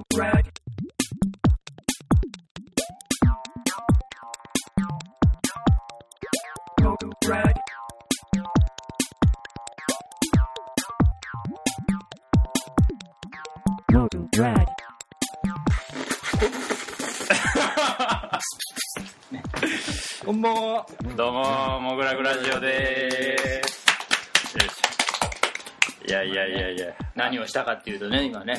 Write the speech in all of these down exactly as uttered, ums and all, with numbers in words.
こんばんは。 どうもモグラグラジオでーす。よし。いやいやいやいや、 何をしたかっていうとね、今ね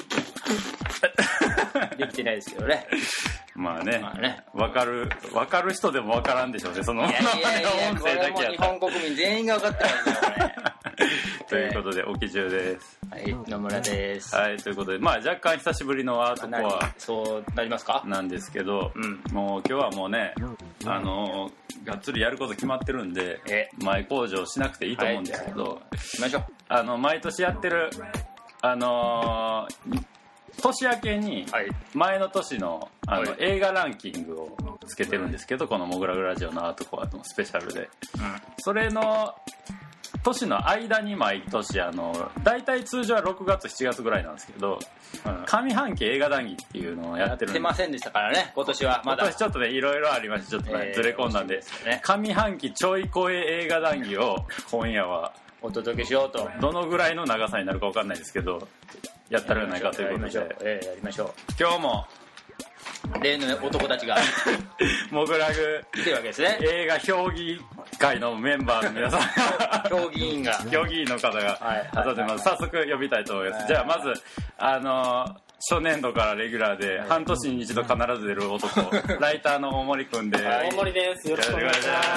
できてないですけどね。 まあね、 まあね、 分かる分かる人でも分からんでしょうね、そのいやいやいや、 音これもう日声だけやったら本国民全員が分かってないですよこれということで、おきじゅうです。 はい、野村です。 はい、ということで、まあ若干久しぶりのアートコアそうなりますかなんですけど、 うん、 もう今日はもうね、あのがっつりやること決まってるんで、え前工場しなくていいと思うんですけど、はい、 行きましょう。 あの毎年やってるあのー年明けに前の年 の, あの映画ランキングをつけてるんですけど、このモグラグラジオのアートコアのスペシャルで、うん、それの年の間に毎年あの大体通常はろくがつしちがつぐらいなんですけど、うん、上半期映画談義っていうのをやってるんで、 やってませんでしたからね、今年はまだ。 今年ちょっとねいろいろありまして、ちょっと、ねえー、ずれ込んだんで、ね、上半期ちょい超え映画談義を今夜はお届けしようと。 どのぐらいの長さになるか分かんないですけど、やったらやないかということで、 えー、やりましょう。 今日も例の男たちがモグラグ来てるわけですね。 映画評議会のメンバーの皆さん評議員が評議員の方が集まってます。早速呼びたいと思います。じゃあまずあの初年度からレギュラーで半年に一度必ず出る男ライターの大森くんで。 大森です。よろしくお願いします。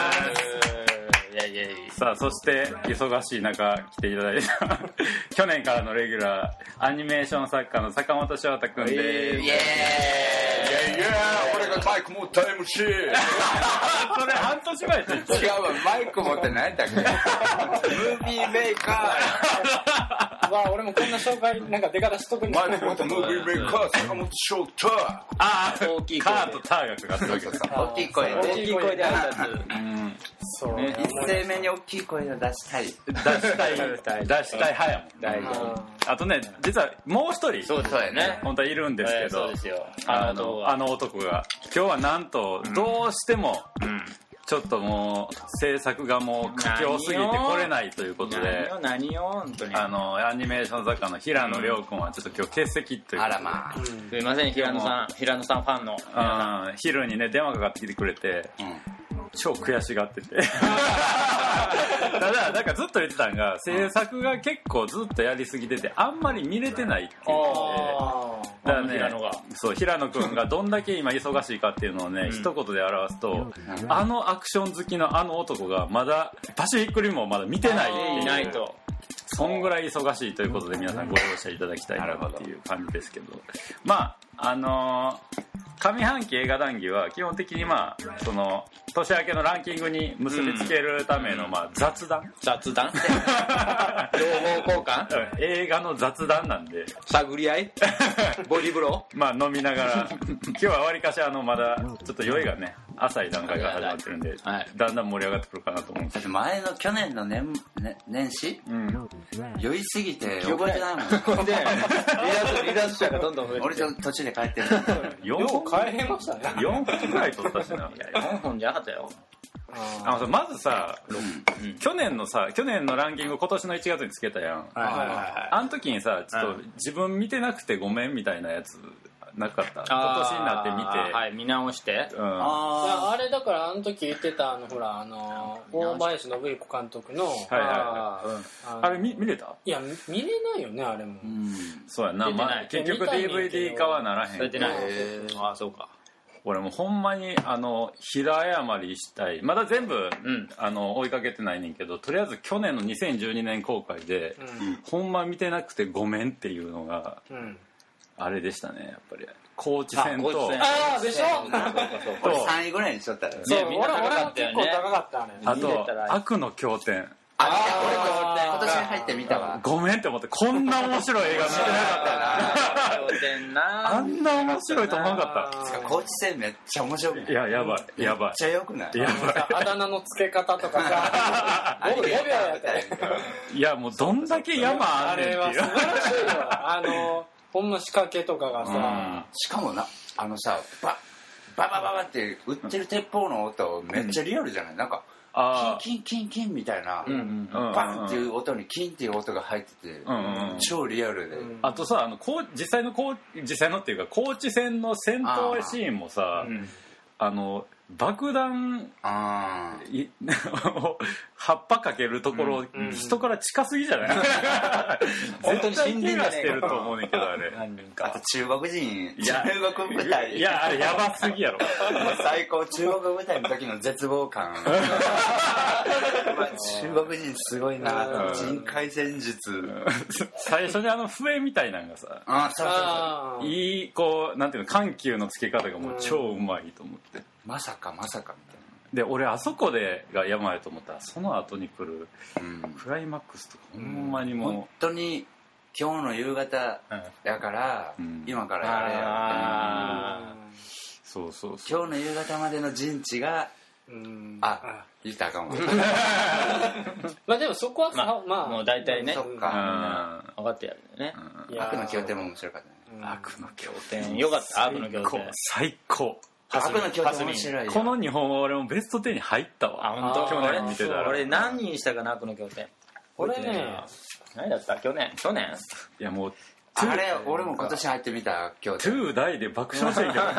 いやいやいや。 さあ、そして忙しい中来ていただいた去年からのレギュラーアニメーション作家の坂本翔太くんです。イエーイイエーイイエーイ俺がマイク持った エムシーそれ半年前って言って違うわ、マイク持って何だっけムービーメーカーわあ、俺もこんな紹介なんか出方しとくんだ。 マイク持ったムービーメーカー坂本翔太。 ああ、大きい声カーとターがかかってるわけです。 大きい声大きい声で挨拶。 うんそうね、一声目に大きい声を出したい出したい出したい派やもん。大丈夫。あとね、実はもう一人そうですね、 本当はいるんですけど、 そうですよ、 あのあの男が今日はなんとどうしても、うん、ちょっともう制作がもう佳境すぎて来れないということで、 何よ何よ本当に、 あのアニメーション作家の平野亮君はちょっと今日欠席という。 あらまあ、うん、すいません、平野さん平野さんファンのうん昼にね電話かかってきてくれて、うん超悔しがっててただなんかずっと言ってたのが、制作が結構ずっとやりすぎててあんまり見れてないって言ってて、だからね、平野がそう平野くんがどんだけ今忙しいかっていうのをね、うん、一言で表すと、うん、あのアクション好きのあの男がまだパシフィックリムをまだ見てないっていう、 いないと、 そんぐらい忙しいということで皆さんご容赦いただきたいなっていう感じですけど、まああのー上半期映画談義は基本的にまあその年明けのランキングに結びつけるためのまあ雑談雑談情報交換映画の雑談なんで探り合いボディブローまあ飲みながら今日はわりかしあのまだちょっと酔いがね浅い段階から始まってるんで、はい、だんだん盛り上がってくるかなと思うんですけど、 前の去年の 年,、ね、年始、うん、酔いすぎて覚えてないもんで離脱者がどんどん増えて俺ちょっと途中で帰ってるよう帰れましたね。 よんほんぐらい撮ったしな。 よんほんじゃなかったよ。 あのまずさ、うん、去年のさ去年のランキング今年のいちがつにつけたやん、はいはいはい、あの時にさちょっと自分見てなくてごめんみたいなやつなかった？今年になって見て、 はい、見直して、 うん、あ, あれだからあの時言ってたあのほらあの大林信彦監督の、はいはいはい、 あ, あれ 見, 見れた？ いや見れないよねあれも、うん、 そうやな、まあ、結局 ディーブイディー 化はならへん。 出てない。ああそうか。 俺もうほんまにあの平謝りしたい。まだ全部、うん、あの追いかけてないねんけど、とりあえず去年のにせんじゅうにねん公開で、うん、ほんま見てなくてごめんっていうのが、うん、あれでしたね。やっぱり高知戦とああでしょ俺さんいぐらいにしとったらね。 そう、みんな高かったよね。結構高かったね。 あと悪の経典、 あ俺も今年入って見たわ。 ごめんって思って、こんな面白い映画見てなかったなあんな面白いと思わなかった。 高知戦めっちゃ面白い。 いややばいやばい。 めっちゃ良くない？ やばい。 あだ名の付け方とかさごびょうやったらいやもうどんだけ山あんねんっていう。 あれは素晴らしいよ。あのほんま仕掛けとかがさ、 うん、 しかもなあのさバババババって撃ってる鉄砲の音めっちゃリアルじゃない、なんかキンキンキンキンみたいな、うん、バンっていう音にキンっていう音が入ってて、うんうん、超リアルで、うん、 あとさあのこう実際のこう実際のっていうか高知戦の戦闘シーンもさ あ,、うん、あの爆弾あ葉っぱかけるところ、うん、人から近すぎじゃない、うん、絶対怪我してると思うねんけどあれあと中国人中国舞台いやあれやばすぎやろ最高中国舞台の時の絶望感中国人すごいな、うん、人海戦術最初にあの笛みたいなのがさあそうそうそういいこうなんていうの緩急のつけ方がもう超うまいと思って、うん、 まさかまさかみたいなで俺あそこでが山やと思ったらその後に来るクライマックスとか、うん、ほんまにもう本当に今日の夕方やから、うん、今からやれや、 うん、そうそうそう今日の夕方までの陣地が、うん、あ言ったらあかんわまあでもそこはまあ、 まあ、 もう大体ねそっか、 うん、分かってやるんだよね、 うん、悪の経典も面白かったね、 うん、悪の経典よかった悪の経典最高悪の経典面白いよこの日本は俺もベストじゅうに入ったわあ本当去年見てたら俺何人したかな悪の経典俺ね何だった去年去年いやもうあれ俺も今年入ってみた今日トゥー大で爆笑してんけど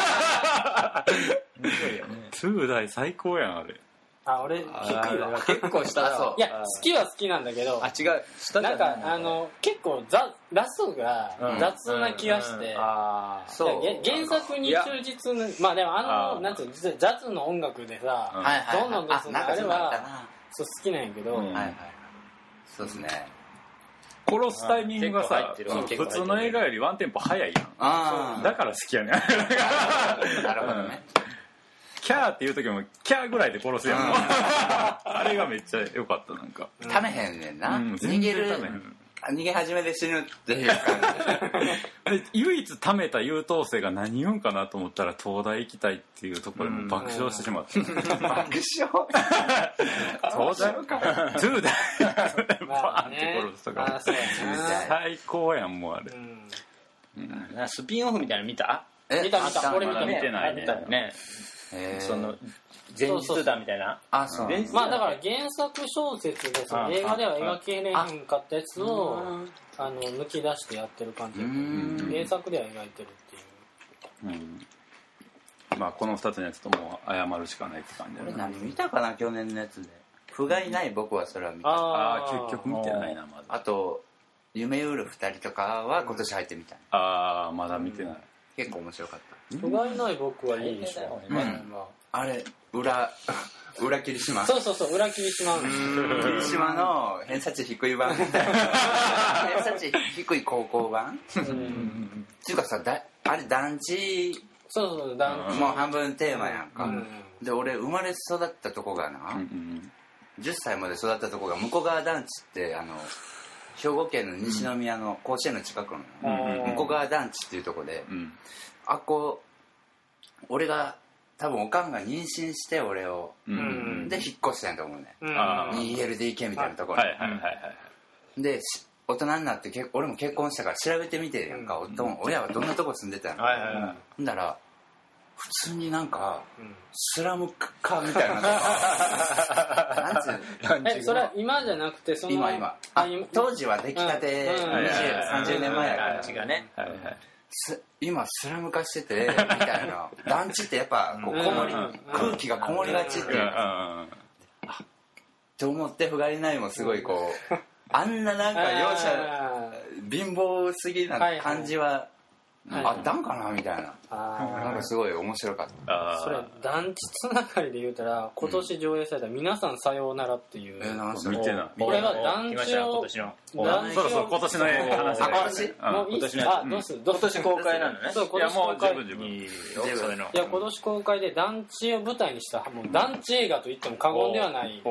トゥー大最高やんあれあ俺低いわ結構下だいや好きは好きなんだけどあ違う下なんかあの結構ザラストが雑な気がして、うんうんうん、あそう原作に忠実なまあでもあのなんていうのジャズの音楽でさ、うん、どんどんどんどんあれはそう好きなんやけど、うん、はいはいそうですね殺すタイミングがさ普通の映画よりワンテンポ早いやんあだから好きやねんなるほどねキャーっていう時もキャーぐらいで殺すやん、うん、あれがめっちゃ良かったなんかためへんねんな、うん、逃げる逃げ始めで死ぬっていう感じ唯一ためた優等生が何言うんかなと思ったら東大行きたいっていうところでも爆笑してしまった、うん、 爆笑東大かトゥー大バーンって殺すとか最高やんもうあれ、 うんうん、スピンオフみたいなの見た見た見た俺見た見てないねねその前日だみたいなあそうまあだから原作小説でその映画では描けれへんかったやつをあの抜き出してやってる感じ原作では描いてるっていう、 うん、まあこのふたつのやつとも謝るしかないって感じだね俺何見たかな去年のやつで不甲斐ない僕はそれは見たああ結局見てないなまだあと夢売るふたりとかは今年入ってみたいああまだ見てない、うん、 結構面白かった不甲斐ない僕はいいでしょ、うん、 あれ裏裏霧島そうそうそう裏霧島霧島の偏差値低い版偏差値低い高校版っていうかさだあれ団地そうそう団地もう半分テーマやんか、うん、で俺生まれ育ったとこがな、うん、じゅっさいまで育ったとこが向こう側団地ってあの兵庫県の西宮の甲子園の近くの、うん、向こう側団地っていうとこで、うん、あっこ俺が多分おかんが妊娠して俺を、うん、で引っ越したんやと思うね、うん、にエルディーケー みたいなところに、はいはいはいはい、で大人になってけ俺も結婚したから調べてみてやんか、うん、親はどんなとこ住んでたの、はいはいはい、ほんだら普通になんか、うん、スラム化みたいななんつうのえそれは今じゃなくてその今今あ当時は出来たてにじゅう、さんじゅうねんまえやから団地がね、はいはい今スラム化しててみたいな団地ってやっぱこうこもり空気がこもりがちっていうと思って不甲斐ないもすごいこうあんななんか容赦貧乏すぎな感じはあったんかなみたいななんかすごい面白かったそれ団地つながりで言うたら今年上映された「皆さんさようなら」っていう、 えなんす見てないこれは団地をそうそう今年の映画の話あ今年もういいっすあどうする今年公開なのねそう今年公開いや今年公開で団地を舞台にしたもう団地映画と言っても過言ではない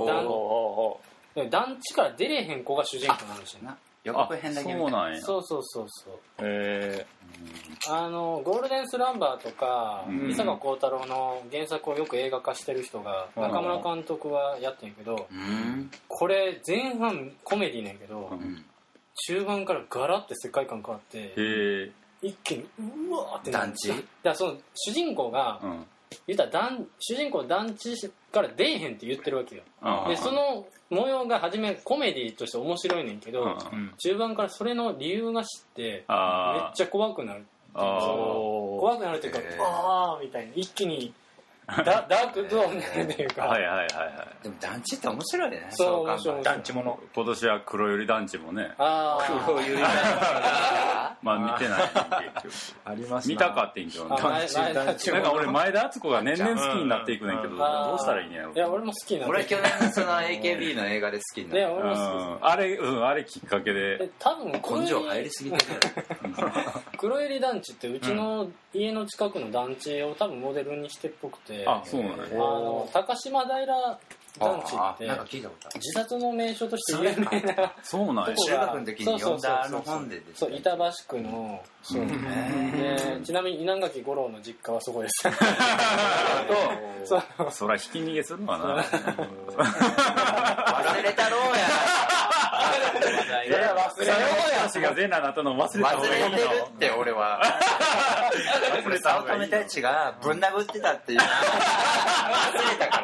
団地から出れへん子が主人公なんですよね予告編だけそうなんやそうそうそうそうへえあのゴールデンスランバーとか、うん、伊坂幸太郎の原作をよく映画化してる人が、うん、中村監督はやってんけど、うん、これ前半コメディなんやけど、うん、 中盤からガラッて世界観変わってへ一気にうわーって団地。だからその主人公が、うん、言ったら団主人公団地から出えへんって言ってるわけよ。でその模様が初めコメディとして面白いねんけど、うん、中盤からそれの理由が知ってめっちゃ怖くなる。怖くなるというか、あーみたいな一気にダ, ダークゾーンになるというかはいはいはいはい。 でも団地って面白いね。 そう面白い。 団地もの今年は黒百合団地もね。 ああ黒百合団地まあ見てない結局あります見たかってんけどね。 団地団地なんか俺前田敦子が年々好きになっていくねんけど、うん、どうしたらいいんやろ。 いや俺も好きになって俺去年その エーケービー の映画で好きになって。いや俺も好き。 あれうんあれきっかけで多分根性入りすぎてる。 黒百合団地ってうちの家の近くの団地を多分モデルにしてっぽくて、 あそうなんね。 あの高島平団地ってなんか聞いたことある。 自殺の名所として有名なそうなんや。 中学の時に読んだあの本でですね。そう板橋区のそう、でちなみに稲垣吾郎の実家はそこです。 そうそらひき逃げするわな。 忘れたろうや。 いや忘れろや。 私が全裸なとの忘れた方がいいの。 忘れてるって俺は。忘れた。乙女たちがぶん殴ってたっていう。忘れたから。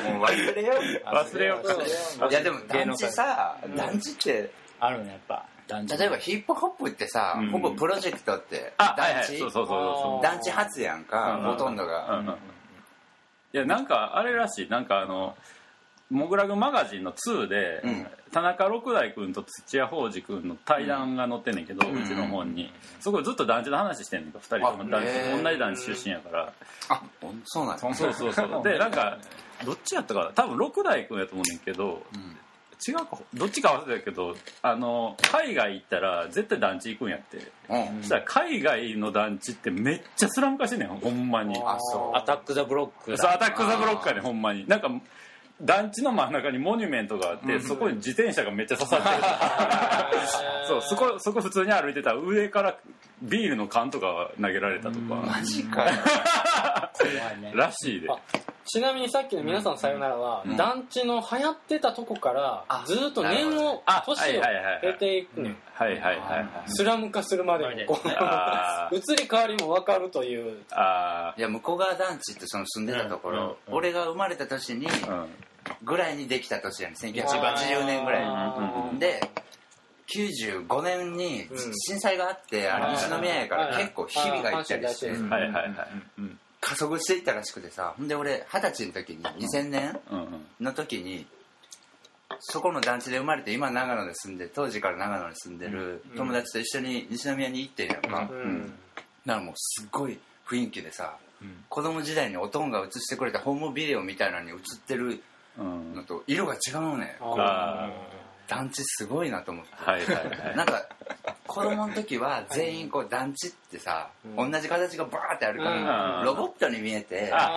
もう忘れよう。 忘れよう。いやでも団地さ、団地ってあるねやっぱ。 例えばヒップホップってさ、うん、ほぼプロジェクトって団地、団地発やんか、うん、ほとんどが、うんうん、いやなんかあれらしい。なんかあのモグラグマガジンのツーで、うん、田中六大君と土屋宝司君の対談が載ってんねんけど、うん、うちの本にそこずっと団地の話してんねんかふたりとも団地同じ団地出身やから。 あそうなんや。 そうそうそうでなんかどっちやったかな多分六大君やと思うねんけど、うん違うかどっちか忘れたけどあの海外行ったら絶対団地行くんやって、うん、そしたら海外の団地ってめっちゃスラム化してんねんほんまに。 あそうアタック・ザ・ブロックそうアタック・ザ・ブロックやねんほんまに。なんか団地の真ん中にモニュメントがあって、うん、そこに自転車がめっちゃ刺さってるそうそこそこ普通に歩いてたら上からビールの缶とか投げられたとか。 マジかよ怖いねらしいで。 ちなみにさっきの皆さんさよならは、うん、団地の流行ってたとこからずっと年を年を経ていくねん。 はいはいはいはい。 スラム化するまでのこう移り変わりも分かるという。 あいや向こう側団地ってその住んでたところ、うんうんうん、俺が生まれた年に、うん、ぐらいにできた年やねんせんきゅうひゃくはちじゅうねんぐらいできゅうじゅうごねんに震災があって、うん、あれ西宮やから結構日々が行ったりして、 はいはいはい、うん加速していったらしくてさ。で俺二十歳の時ににせんねんの時にそこの団地で生まれて今長野で住んで当時から長野に住んでる友達と一緒に西宮に行ってんやんか、うんうん、だからもうすっごい雰囲気でさ、うん、子供時代におとんが映してくれたホームビデオみたいなのに映ってるのと色が違うね、うん、団地すごいなと思って、 はいはいはい、 なんか子供の時は全員こう団地ってさ、うん、同じ形がバーってあるから、うん、ロボットに見えて、バン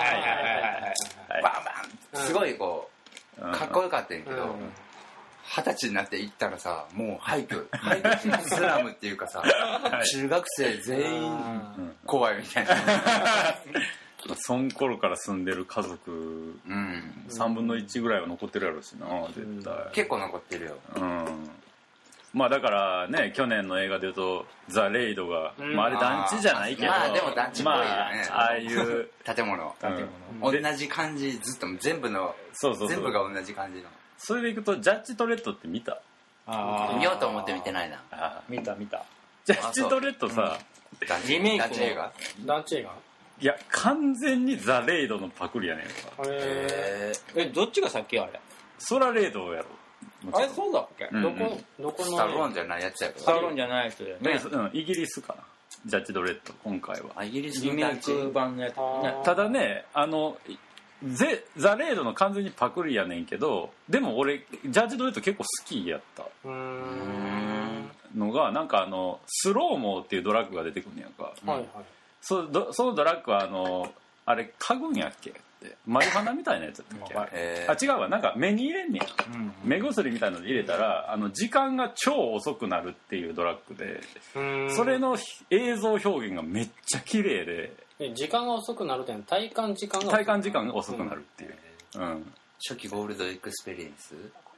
バンすごいこうかっこよかったんやけど、二十歳になって行ったらさもう廃墟廃墟スラムっていうかさ中学生全員怖いみたいなそん頃から住んでる家族、うん、さんぶんのいちぐらいは残ってるやろうしな絶対、 結構残ってるよ、 うんまあだからね去年の映画でいうとザ・レイドが、うんまあ、あれ団地じゃないけどまあでも団地っぽいよね、 まあ、ああいう建物、うん、同じ感じずっと全部のそうそうそう全部が同じ感じの。 それでいくとジャッジ・トレッドって見た？ あ見ようと思って見てないな。 あ見た見た。 ジャッジ・トレッドさ、 うん、リメイクの映画団地映画いや完全にザ・レイドのパクリやねんか。 へえどっちが先あれ？ ソラレイドをやろう。 あれそうだっけ、 うん、どこどこのスタローンじゃないやつやろ。 スタローンじゃない人だよね、 うん、イギリスかなジャッジ・ドレッド今回は。 あイギリスリメイク版のやつ、ね、 ただねあのゼザ・レイドの完全にパクリやねんけどでも俺ジャッジ・ドレッド結構好きやったうーんのがなんかあのスローモーっていうドラッグが出てくるんやんか、はいはい、そ, そのドラッグはあのあれ嗅ぐんやっけマリファナみたいなやつだったっけ、えー、あ違うわなんか目に入れんねん、うん、目薬みたいなので入れたらあの時間が超遅くなるっていうドラッグでそれの映像表現がめっちゃ綺麗で時間が遅くなるって体感時間が体感時間が遅くなるっていう、うんうん、 初期ゴールドエクスペリエンス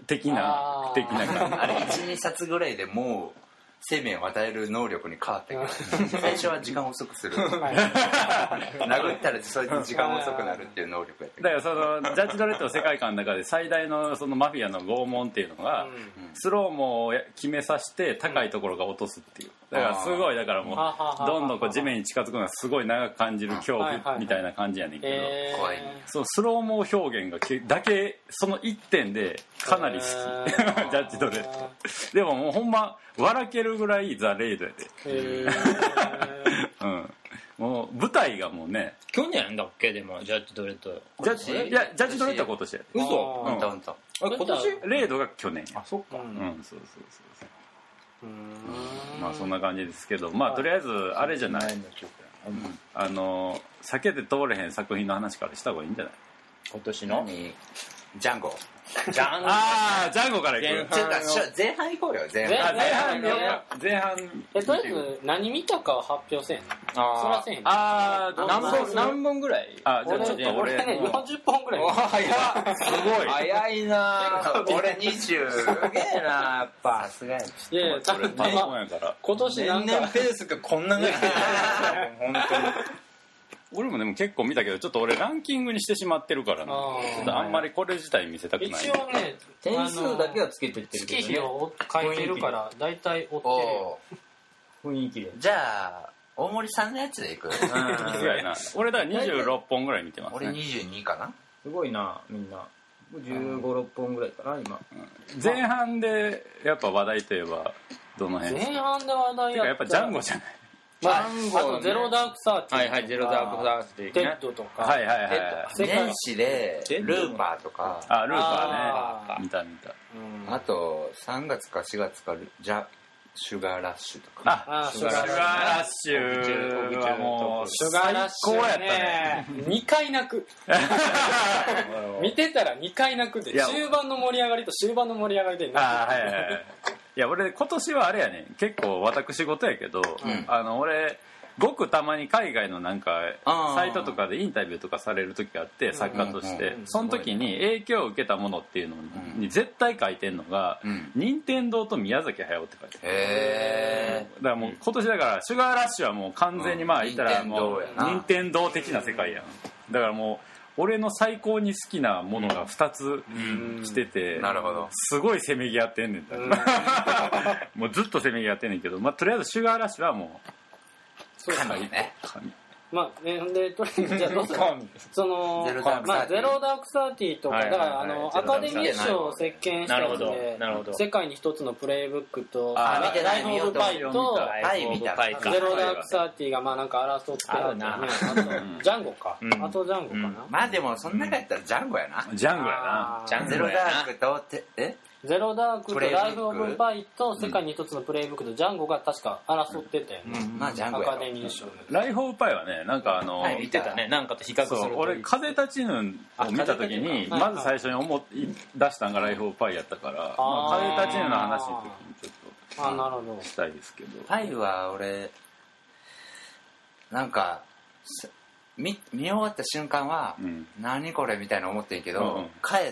的な的な感じ。 あれいち、にさつぐらいでもう生命を与える能力に変わったけど最初は時間遅くする殴ったらそれで時間遅くなるっていう能力やっただからそのジャッジドレッドの世界観の中で最大のそのマフィアの拷問っていうのが、うん、スローモを決めさせて高いところが落とすっていうだからすごいだからもうどんどんこう地面に近づくのがすごい長く感じる恐怖みたいな感じやねんけど、 怖いそのスローモ表現がだけその一点でかなり好きジャッジドレッドでももうほんま笑けるぐらいザ・レイドやでへー、うん、もう舞台がもうね去年だっけでもジャッジドレッドジャッジいやジャッジドレッドは今年やで嘘うんとうんと今年レイドが去年あそっかうん、うん、そうそうそうそううーんまあそんな感じですけどまあとりあえずあれじゃない、うん、あの避けて通れへん作品の話からした方がいいんじゃない今年のジャンゴジャンゴああジャンゴから行く前半行こうよ前半前半前半えとりあえず何見たかは発表せんのあそらせんああ何本何本ぐらいあじゃあちょっと俺ねよんじゅっぽんぐらい早いすごい早いな俺にじゅうすげえなやっぱさすがやいやいや多分今年なんか年々ペースがこんなぐらい本当に俺もでも結構見たけどちょっと俺ランキングにしてしまってるからなちょっとあんまりこれ自体見せたくない一応ね点数だけはつけてってるけど、ね、 月日を書いてるから大体追ってるよ雰囲気でじゃあ大森さんのやつでいく俺だからにじゅうろっぽんぐらい見てますね俺にじゅうにかなすごいなみんなじゅうご、ろっぽんぐらいかな今、 うん、前半でやっぱ話題といえばどの辺前半で話題ややっぱジャンゴじゃないまあ、あとゼロダークサーティーはいはいゼロダークサーティーテッドとかはいはいはい年始でルーパーとかあルーパーね見た見た、 うん、あとさんがつかしがつかジャシュガーラッシュとかあシュガーラッシュはもうシュガーラッシュはねにかい泣く見てたらにかい泣くで中盤の盛り上がりと終盤の盛り上がりで泣くあはいはいはいいや俺今年はあれやね結構私事やけど、うん、あの俺ごくたまに海外のなんかサイトとかでインタビューとかされる時があって作家としてその時に影響を受けたものっていうのに絶対書いてんのが任天堂と宮崎駿って書いてるへだからもう今年だからシュガーラッシュはもう完全にまあ言ったらもう任天堂的な世界やんだからもう俺の最高に好きなものがふたつ来てて、 なるほどすごいせめぎ合ってんねんもうずっとせめぎ合ってんねんけど、まあ、とりあえずシュガーラッシュはもうかなりねまあねでとりあえずじゃあどうするそのゼロダーク、まあ、ゼロダークサーティーとか、はいはいはい、だからあのアカデミー賞を席巻したやつで世界に一つのプレイブックとライフ・オブ・パイとゼロダークサーティーがまあなんか争ってあるねあとジャンゴか、うん、あとジャンゴかな、うん、 まあでもそんな中やったらジャンゴやな、 うん、ジャンゴやなゼロダークとてえゼロダークとライフ・オブ・パイと世界に一つのプレイブックとジャンゴが確か争ってたよね、 うん、まあジャンゴアカデミー賞でライフ・オブ・パイはねなんかあの、 はい、見てたねなんかと比較すると俺風立ちぬを見た時にまず最初に思い出したのがライフ・オブ・パイやったから、まあ、風立ちぬの話の時にちょっとあなるほどしたいですけどパイは俺なんか見, 見終わった瞬間は、うん、何これみたいな思ってんけど、うん、帰って、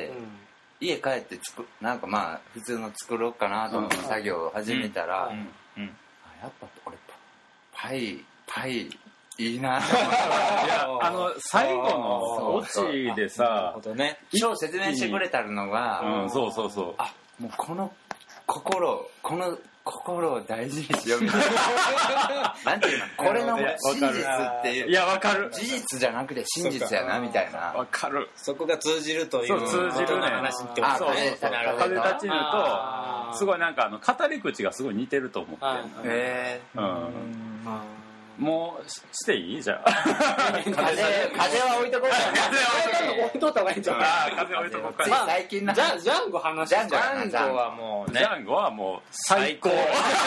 うん家帰ってつくなんかまあ普通の作ろうかなと思って作業を始めたら、うんうんうん、やっぱ俺パイパイいいな。いやあの最後のオチでさ、 一応説明してくれたのが、 うん、そうそうそう。 あもうこの心この心を大事にしようみたいな。なんていうのこれの真実っていう。 いやわかる。 事実じゃなくて真実やなみたいな。 わかる。 そこが通じるという。 そう通じるね。 話ってことね。 風立ちぬとすごいなんかあの語り口がすごい似てると思って。 へえ。うん。 もう し, していいじゃあ風風は置いとこうか風は置いとった方がいいんじゃないああ風置いとこうか、 まあ、最近のジャ, ジャンゴ話ジャンゴはもうねジャンゴはもう最高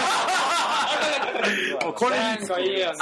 もうこれジャンゴいいよね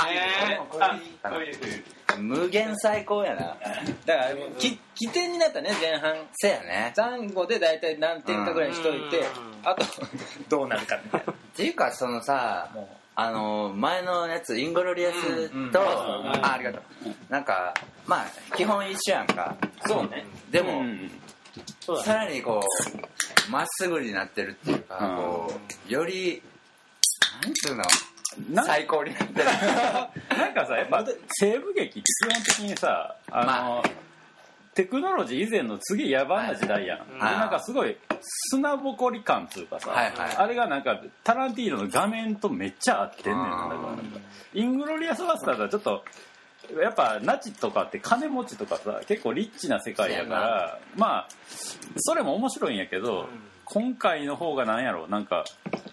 無限最高やなだからき起点になったね前半せやねジャンゴで大体何点かぐらいにしといてあとどうなるかみたいなっていうかそのさもうあの前のやつイングロリアスと、うんうん、あ, ありがとうなんかまあ基本一緒やんかそうねでも、うん、 うさらにこうまっすぐになってるっていうか、うん、こうよりなんていうの最高になってるなんかさやっぱ西部劇って基本的にさあの、まあ、テクノロジー以前の次野蛮な時代やん、はい、でなんかすごい砂ぼこり感っていうかさ、はいはい、あれがなんかタランティーノの画面とめっちゃ合ってんねんな。だからイングロリアスバスターズはちょっとやっぱナチとかって金持ちとかさ結構リッチな世界やからまあそれも面白いんやけど、うん、今回の方がなんやろなんか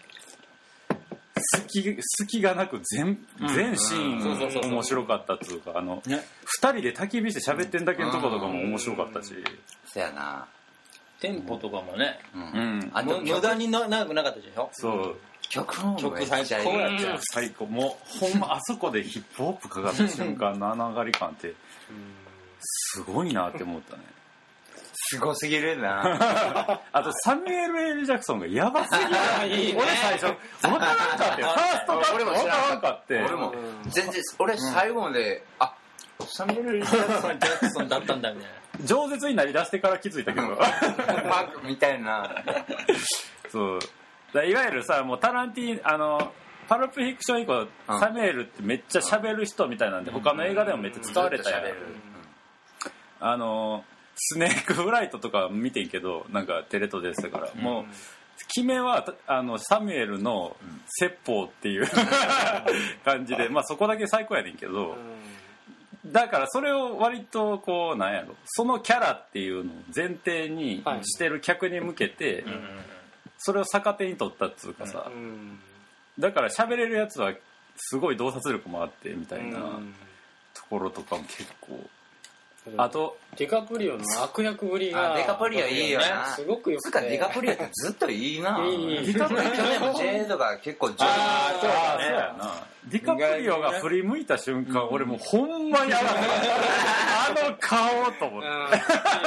隙, 隙がなく 全, 全シーン面白かったっていうかあの、ね、ふたりで焚き火して喋ってんだけのとことかも面白かったし、 そやなテンポとかもね、 うんうん、 あと無駄に長くなかったでしょ。 そう曲も曲最高やったよ。 最高もうほんまあそこでヒップホップかかった瞬間のあの上がり感ってすごいなって思ったね。 すごすぎるなあとサミュエル・エル・ジャクソンがヤバすぎるいい、ね、俺最初分からんかってファーストカット分からんかって俺も全然俺最後まで、うん、あサミュエル・エル・ジャクソンだったんだみたいな饒舌になりだしてから気づいたけどマークみたいなそうだいわゆるさもうタランティーあのパルプフィクション以降、うん、サミュエルってめっちゃ喋る人みたいなんで、うん、他の映画でもめっちゃ使われたやん、うん、あのスネークフライトとか見てんけどなんかテレ東でしたから、うん、もう決めはあのサミュエルの説法っていう感じでまあそこだけ最高やねんけど、うん、だからそれを割とこうなんやろそのキャラっていうのを前提にしてる客に向けて、はい、それを逆手に取ったっつうかさ、うん、だから喋れるやつはすごい洞察力もあってみたいなところとかも結構あとディカプリオの悪役ぶりがディカプリオいいよなすごくよくてつかディカプリオってずっといいないいディカプリオ去年もジェードが結構上手あそうだねそうやなディカプリオが振り向いた瞬間、うん、俺もうほんまにあの顔と思って、うんね、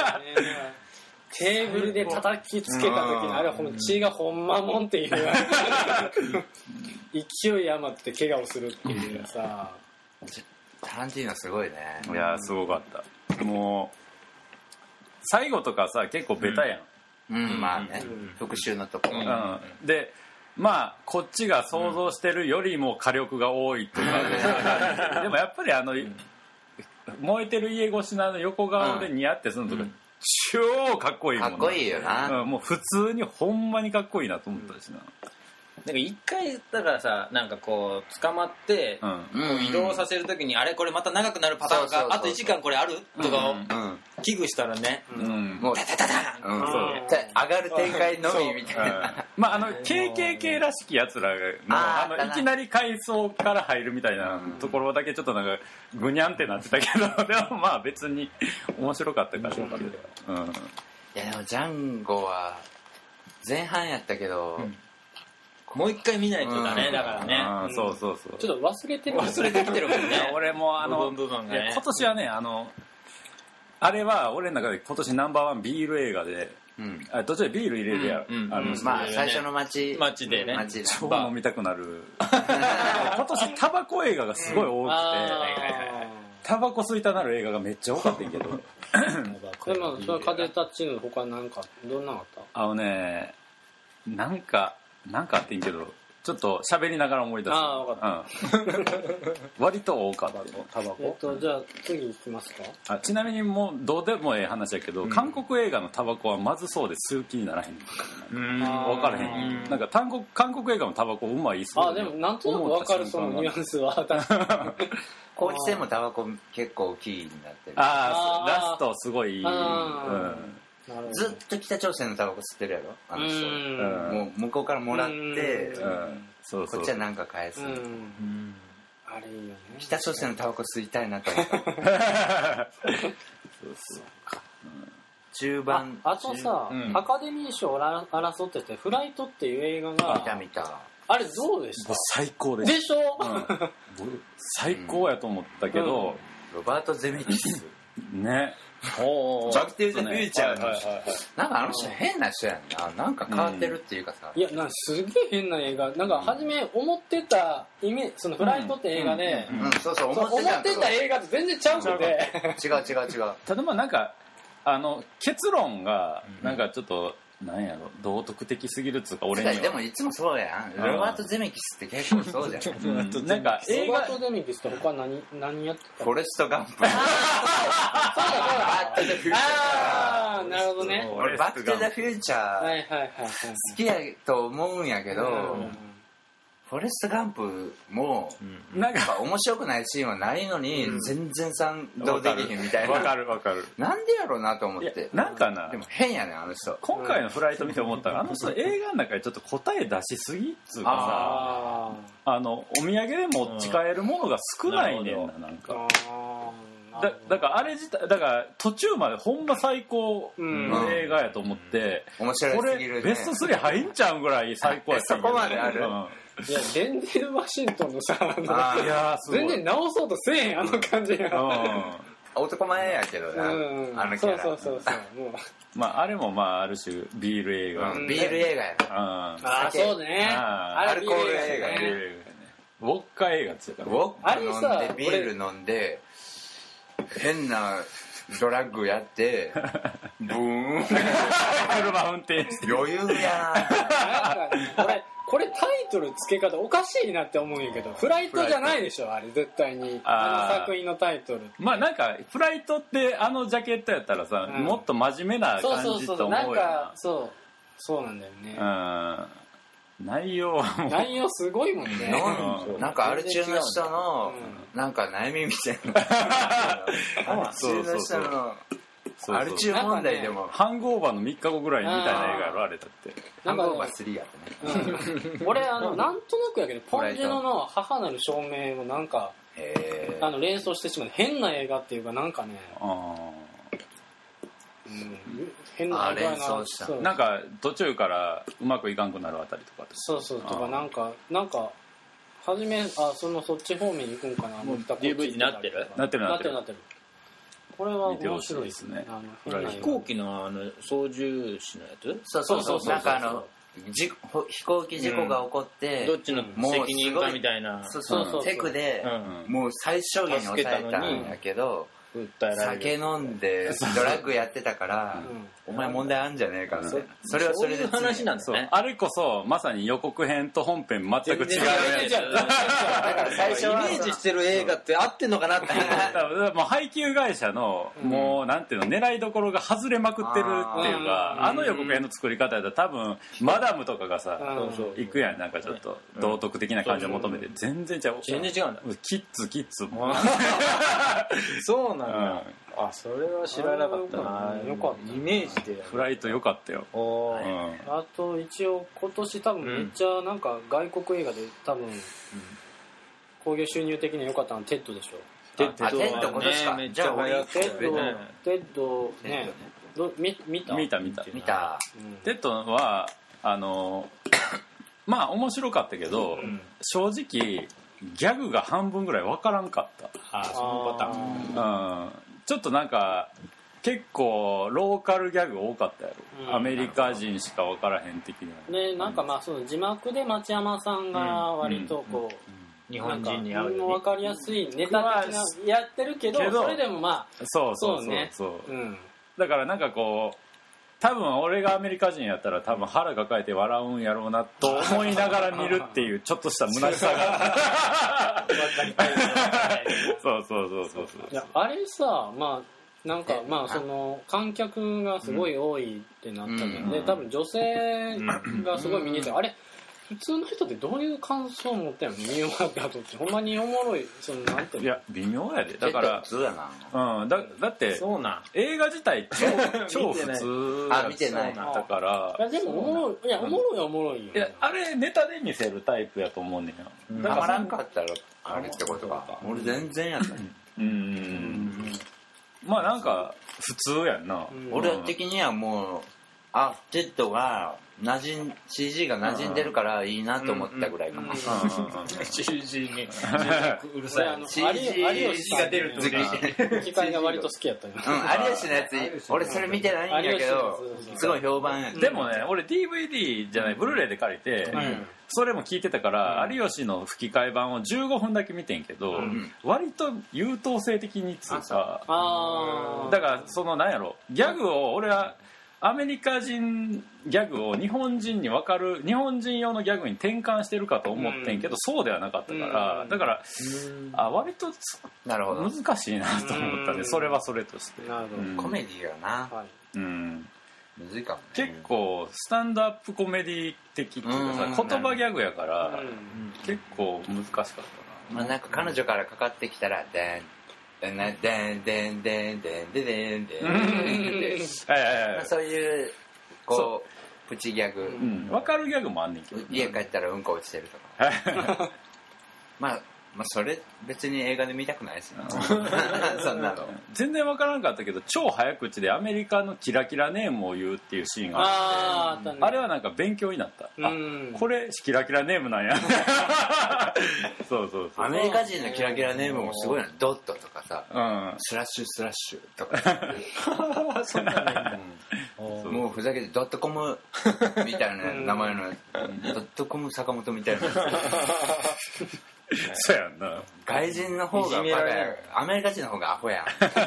テーブルで叩きつけた時にあれはほん血がほんまもんっていう勢い余って怪我をするっていうさタランティーノすごいね。 いやすごかったもう最後とかさ結構ベタやん、うんうん、まあね、うん、復讐のところ、 うん、でまあこっちが想像してるよりも火力が多いとか、うん、でもやっぱりあの、うん、燃えてる家越しのあの横顔でニヤってするのとか、うん、超かっこいいもんかっこいいよな、 うん、もう普通にほんまにかっこいいなと思ったしな、 なんか一回だからさなんかこう捕まって、うん、移動させるときにあれこれまた長くなるパターンがあといちじかんこれあるとかを危惧したらね、うんうん、もうタタタタン、うん、そう上がる展開のみみたいな、うん、 まああの ケーケーケー らしきやつらのあのいきなり階層から入るみたいなところだけちょっとなんかグニャンってなってたけどでもまあ別に面白かったから、うん、いやでもジャンゴは前半やったけど、うんもう一回見ないとだね、うん、だからね、 うん、そうそうそうちょっと忘れてる忘れてきてるもんね俺もあの部分がね今年はねあのあれは俺の中で今年ナンバーワンビール映画で、うん、あ途中でビール入れるや、うんうん、あの、 うん、まあ最初の街街でね街で超飲みたくなる今年タバコ映画がすごい多くて、うん、タバコ吸いたなる映画がめっちゃ多かったんやけどでもその風タッチの他なんかどんなのあった？ あのねなんかなんかあってんけどちょっと喋りながら思い出す。ああ分かった、うん、 割と多かったタバコ、えっと、じゃあ次いきますか。 あちなみにもうどうでもええ話やけど、うん、韓国映画のタバコはまずそうで吸う気にならへんうん分からへんなんか韓国、韓国映画のタバコうまいそうあでもなんとなく分かるそのニュアンスは高知線もタバコ結構キーになってるああラストすごい、うんずっと北朝鮮のタバコ吸ってるやろあの人、うん、もう向こうからもらって、うんそうそうこっちは何か返す、うんうん、 あれいいよね北朝鮮のタバコ吸いたいなと思ったそうそうか、うん、中盤あ, あとさ、うん、アカデミー賞を争っててフライトっていう映画が見た見たあれどうでした？ 最高です。 でしょ、うん、 最高やと思ったけど、うん、 ロバート・ゼメキスねおバクテルザ・フューチャーのなんかあの人変な人やんななんか変わってるっていうかさ、 うん、いやなんかすげえ変な映画なんか初め思ってたイメージそのフライトって映画で思ってた映画と全然ちゃうくて違う違う違うただまあなんかあの結論がなんかちょっとなんやろ道徳的すぎるっつうか俺にはでもいつもそうやんロバート・ゼメキスって結構そうじゃん、 うん、なんか映画ロバート・ゼメキスって他何何やってたフォレスト・ガンプああなるほどね俺バック・トゥ・ザ・フューチャー好きやと思うんやけど、うんフォレストガンプもなんか面白くないシーンはないのに全然賛同できへんみたいなわかるわかるなんでやろうなと思ってなんかなでも変やねんあの人今回のフライト見て思ったらあの人映画の中でちょっと答え出しすぎっつうかさ あ, あのお土産で持ち帰るものが少ないねんななんかだ, だからあれ自体だから途中までほんま最高の映画やと思って、 うん、面白すぎる、ね、 これベストスリー入んちゃうぐらい最高やったそこまである、 うんいやデンゼル・ワシントンのさあいや全然直そうとせえへんあの感じが、うん、 男前やけどな、うんうん、あのキャラそうそうそうそうもうまああれもまあある種ビール映画、 うん、ビール映画やな、 うん、ああそうねあアルコール映画やねウォッカ映画っつうかウォッカ飲んでビール飲んで変なドラッグやってブーン車運転して余裕やななんかこれこれタイトル付け方おかしいなって思うんやけどフライトじゃないでしょあれ絶対に あ, あの作品のタイトルまあなんかフライトってあのジャケットやったらさ、うん、もっと真面目な感じと思うよななんかそうそうなんだよねうん内容内容すごいもんねなん, なんかアル中の人の、うん、なんか悩みみたいなアル中の人のアル中問題でも、ね、 ハングオーバーのみっかごぐらいみたいな映画やろあれだってハングオーバースリーやったね、 うん、俺あのなんとなくやけどポンジュノの母なる証明をなんかあの連想してしまう変な映画っていうかなんかねあ、 うん、変な映画連想したなんか途中からうまくいかんくなるあたりとかそうそうとかなんかなんか初めあそのそっち方面に行くんかな思ったディーブイディー になってるなってるなってるなってるこれは面白いですね飛行機のあの操縦士のやつそうそうそうそうなんかあのじ飛行機事故が起こって、 うん、どっちの責任かみたいなそうそうそうテクで、うん、もう最小限に抑えたんやけど酒飲んでドラッグやってたから、うん、お前問題あんじゃねえかみたいなそれはそれでそういう話なんですねあれこそまさに予告編と本編全く違う最初はイメージしてる映画って合ってんのかなってもう配給会社のもうなんていうの狙いどころが外れまくってるっていうかあの予告編の作り方やったら多分マダムとかがさ行くやんなんかちょっと道徳的な感じを求めて全然違う全然違うんだキッズキッズそうなんだ、うん、あそれは知らなかったなよかったイメージでフライトよかったよ、 うん、あと一応今年多分めっちゃなんか外国映画で多分興行収入的に良かったのはテッドでしょテッド、テッド今年かめっちゃ流行ってるテッドテッドねど見見た見た見た見た、 うん、テッドはあのまあ面白かったけど、うん、正直ギャグが半分ぐらい分からんかったあそのパターン、うん、ちょっとなんか結構ローカルギャグ多かったやろ、うん、アメリカ人しか分からへん的なでなんかまあその字幕で町山さんが割とこう、うんうん日本人に合うように分かりやすいネタ的なやってるけどそれでもまあそうそうそうそう、そう、うん、だからなんかこう多分俺がアメリカ人やったら多分腹抱えて笑うんやろうなと思いながら見るっていうちょっとした虚しさがそうそうそうそうそういやあれさまあなんかまあその観客がすごい多いってなったけど、うん、で多分女性がすごい見に行ってあれ普通の人ってどういう感想を持ったの見終わった後ってほんまにおもろいそのなんていうのいや微妙やでだから普通やな、 うん、だ, だってそうなん映画自体超超普通あ見てないだからいやでもおもろいいやおもろいはおもろいよいやあれネタで見せるタイプやと思うねんよたまらんかったらあれってことか俺全然やったねうんうんまあなんか普通やんな、 うん、俺的にはもうあテッドが馴染 シージー が馴染んでるからいいなと思ったぐらいかな シージー にうるさいシージー が出ると機械が割と好きやったね有吉のやつ俺それ見てないんやけどすごい評判やでもね俺 ディーブイディー じゃないブルーレイで借りてそれも聞いてたから、うん、有吉の吹き替え版をじゅうごふんだけ見てんけど、うん、割と優等生的につうか、あだからそのなんやろギャグを俺はアメリカ人ギャグを日本人に分かる日本人用のギャグに転換してるかと思ってんけど、うん、そうではなかったから、うん、だから、うん、あ割となるほど難しいなと思ったね、うん、それはそれとして。 なるほど、うん、コメディーよな、はい、うんむずいかもね、 結構スタンドアップコメディ的っていうかさ、うん、言葉ギャグやから、うん、結構難しかったな。 まあなんか彼女からかかってきたらでんでんでんでんでんでんでんでんでんそういうこうプチギャグ、 うん、分かるギャグもあんねんけど、 家帰ったらうんこ落ちてるとかまあまあそれ別に映画で見たくないですよそんなの全然分からなかったけど、超早口でアメリカのキラキラネームを言うっていうシーンがあって、 あ, あ, ね、あれはなんか勉強になった。あこれキラキラネームなんやそうそうそう、 アメリカ人のキラキラネームもすごいな、ドットとかさ、うん、スラッシュスラッシュとかそんなね、うん、もうふざけてドットコムみたいな名前のドットコム坂本みたいなそうやんな。 外人の方がバカや、アメリカ人の方がアホやん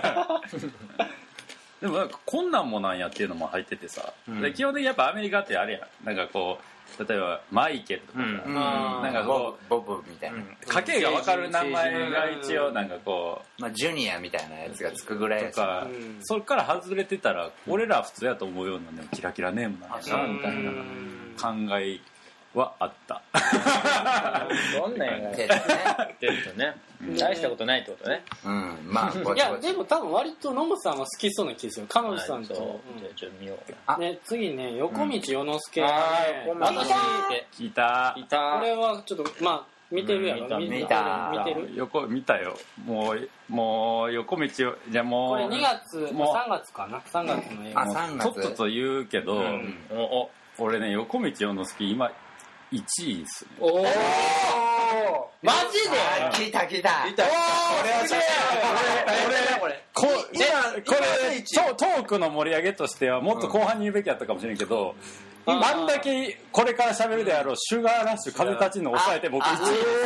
でもなんかこんなんもなんやっていうのも入っててさ、うん、で基本的にやっぱアメリカってあれやん、なんかこう例えばマイケルとかさ、うん、なんかこうボブみたいな、うん、 家系が分かる名前が一応なんかこう、まあ、ジュニアみたいなやつがつくぐらいやし、 とか、うん、それから外れてたら俺ら普通やと思うような、ね、キラキラネームなんやなみたいな考えはあったどんな映画やってるとね、大したことないってことね。 うんまあいやでも多分割とノムさんは好きそうな気ですよ、彼女さんと。じゃあちょっと見よう。ね次ね横道世之助、私聞いた聞いた。これはちょっとまあ見てるやろ。 見た見てる。 横見たよ。もうもう横道じゃもうこれにがつもうさんがつかな、さんがつの映画。 あさんがつ。 とっとと言うけど、俺ね横道世之助今いちいですね。おおマジで聞いた聞いた聞いた。 これはこれこれこれトークの盛り上げとしてはもっと後半に言うべきやったかもしれんけど、あんだけこれから喋るであろうシュガーラッシュ風立ちぬ抑えて僕いちい。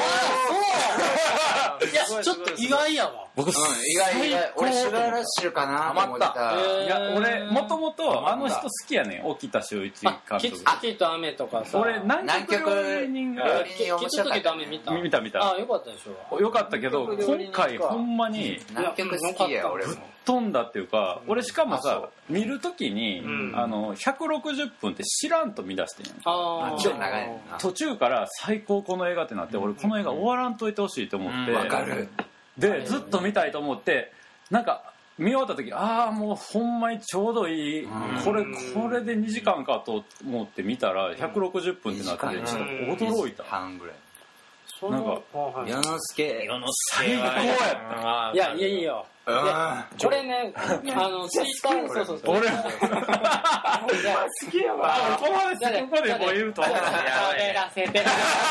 いやちょっと意外やわ。 僕、うん、 意外意外。俺シュガーラッシュかなと思った。 いや俺もともとあの人好きやねん、沖田修一監督。 キツツキと雨とかさ。 俺南極料理人がキツツキと雨見た。 見た見た。 あよかったでしょ。 よかったけど今回ほんまに南極好きや俺も。 飛んだっていうか、俺しかもさ見るときに、うん、あのひゃくろくじゅっぷんって知らんと見出してんやん。 あちょっと長いな。途中から最高この映画ってなって、うん、俺この映画終わらんといてほしいと思って、 わ、うん、かる。 でずっと見たいと思ってなんか見終わった時、ああもうほんまにちょうどいい、うん、これこれでにじかんかと思って見たらひゃくろくじゅっぷんってなってちょっと驚いた。 半ぐらい。 なんか世之助最高やった。 いやいやいいよ。いやこれねあのツイッターそうそうそう。 俺好きやわ。こここでこう言うと。喋らせて。